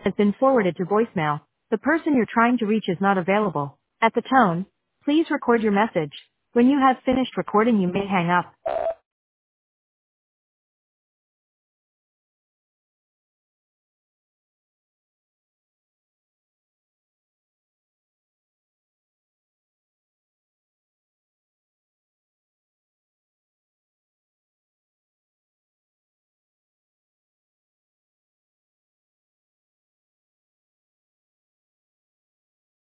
has been forwarded to voicemail. The person you're trying to reach is not available. At the tone, please record your message. When you have finished recording, you may hang up.